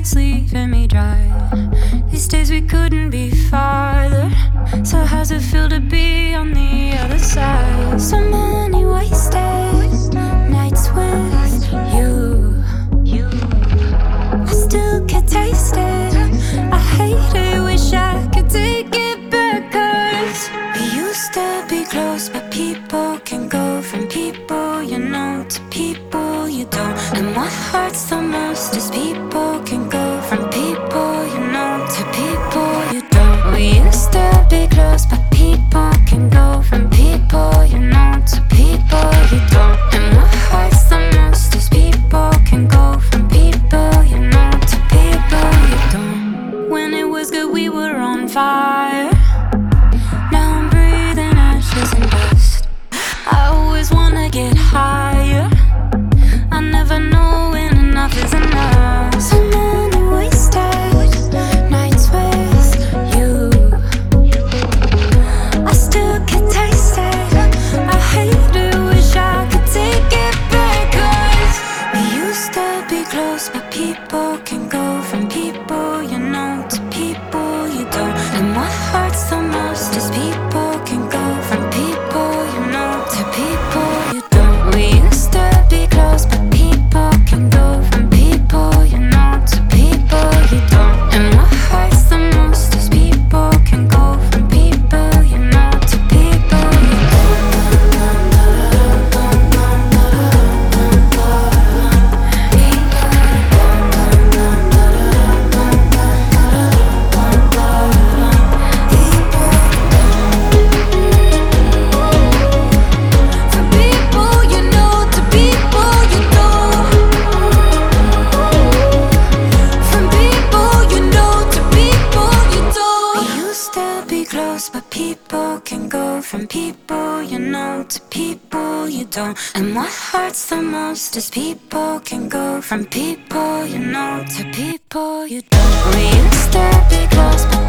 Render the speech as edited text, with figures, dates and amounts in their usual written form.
it's leaving me dry. These days we couldn't be farther. So how's it feel to be on the other side? So many wasted nights with you. I still can taste it. I hate it, wish I could take it back. 'Cause we used to be close, but people can go from people you know to people you don't. And what hurts the most is people can go from people you know to people you don't. We used to be close, but people can go from people you know to people you don't. And what hurts the most is people can go from people you know to people you don't. When it was good we were on fire. Now I'm breathing ashes and dust. I always wanna get higher. I never know when enough is enough. So many wasted nights with you. I still can taste it. I hate it, wish I could take it back. 'Cause we used to be close, but people can go from people you know to people you don't. And what hurts the most is people can go from people you know to people you don't. We used to be close, but people can go from people you know to people you don't. And what hurts the most is people can go from people you know to people you but people can go from people you know to people you don't. And what hurts the most is people can go from people you know to people you don't. We used to be close, but